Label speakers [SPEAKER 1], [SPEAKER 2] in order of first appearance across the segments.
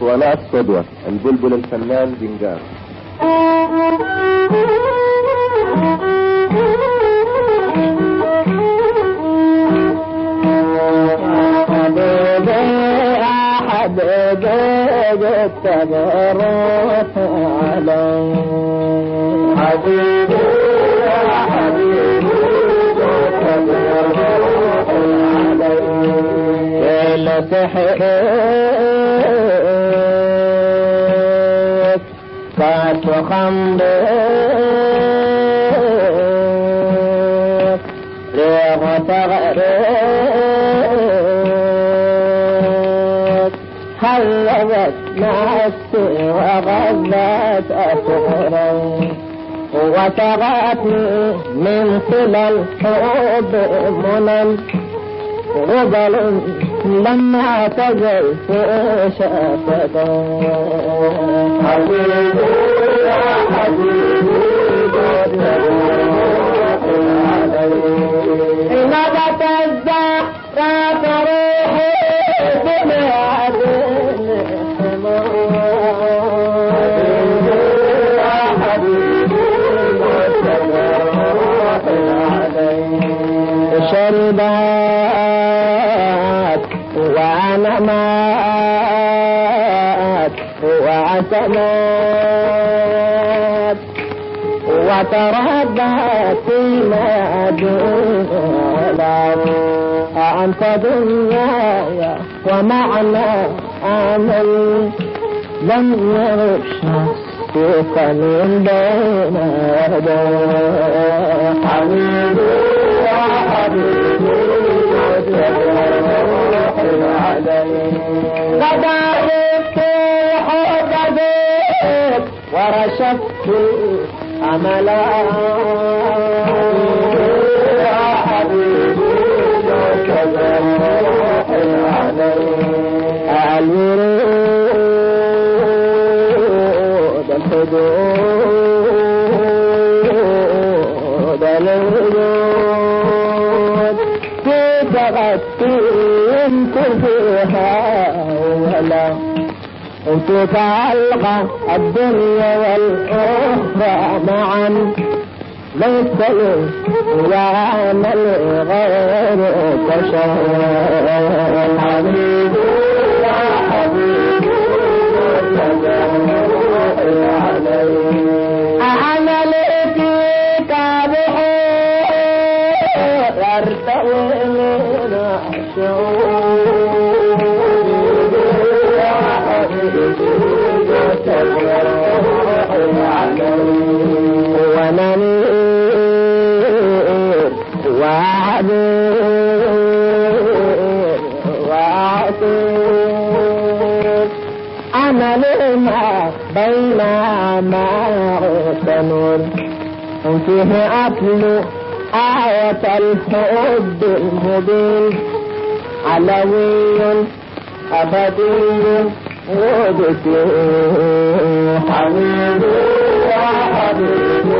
[SPEAKER 1] اسطوانات صدوة البلبل الفنان بنجار.
[SPEAKER 2] تبرك علي حبيبي يا حبيبي تبرك علي كل تحيك كاس خمرك ريغ تغرك هلبت نفسي وغلت أسري وتركني من خلال حب منن غبل لما تجيت شفتي حبيبي يا حبيبي نبت الزهرة روحي بمعد شربات وأنا مات وعتمات وتردت فيما دون أنت دنياي ومعنى أمل لم يرب شخصك من بين يدي حبيبي يا حبيبي غدرت حبك ورشدت أملا يا حبيبي الورود الحدود الوجود في تغطي انت فيها ولا انت تعلق الدنيا والأخرى معا ليس لي يعمل غير تشاء حبيبي يا حبيبي أعمل فيك بحور يرتوي من الشعور يا حبيبي ونمير وعبير وعطير أمل ما بين ما تنور فيه أتلو آية الحب المبين علوي أبدي ودتي حبيبي يا حبيبي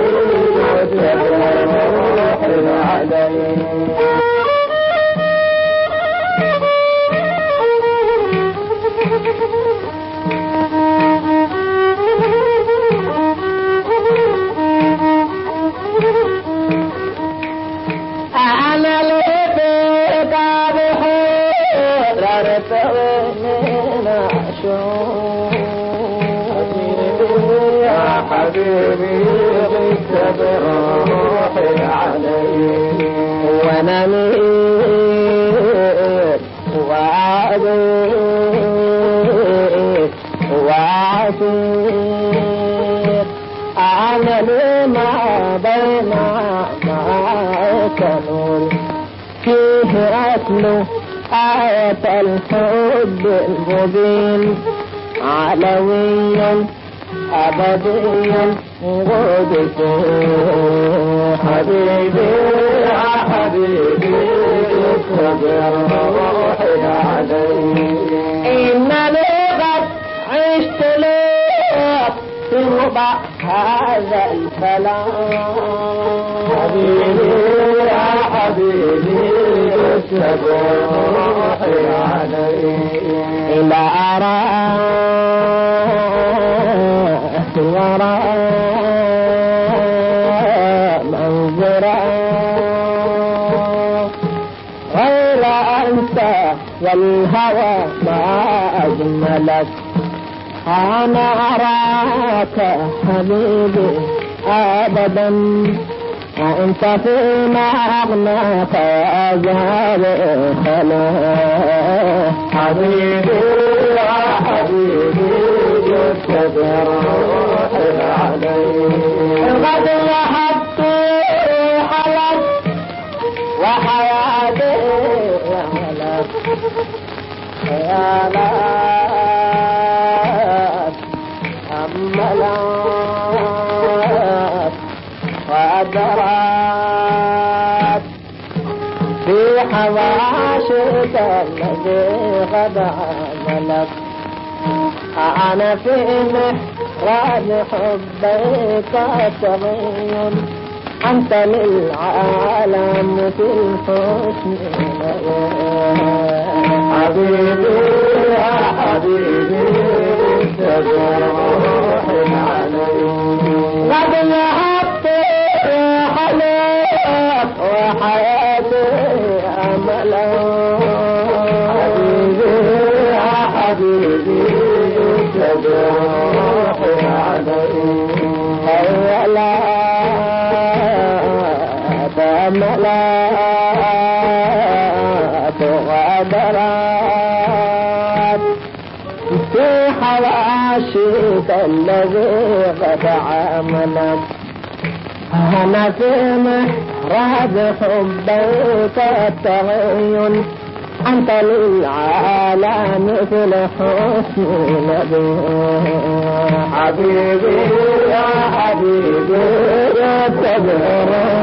[SPEAKER 2] وتبرك علي أعمل فيك بحور ارتوي من الشوق يا حبيبي غبت بروحي عليك ونمير وعبير وعصير أعمل ما بين نور فيه أتلو آية الحب المبين علويا أبديا غدتي حبيبي يا حبيبي اصبر روحي عليك إنني قد عشت لك في ربع هذا الكلام حبيبي يا حبيبي اصبر روحي عليك إلى أراك عملك. أنا أراك حبيبي أبدا أنت في مغناك يا جاري خلاص. حبيبي يا حبيبي جدد روحي عليك. قد وهبت حلك وحياتي لك خيالات أملات وأدرات في حواشك الذي قد عملك. أنا في محراب حبك تغير أنت للعالم في الحسن. حبيبي يا حبيبي تجر روحي عليك. قد وهبت حلك وحياتي أملا. حبيبي يا حبيبي تجر روحي عليك. هيلا ملات وغدرات في حواشيك الذي قد عملك. أنا في محراب حبك التغين أنت للعالم في الحسن نبي. حبيبي يا حبيبي يا تبرر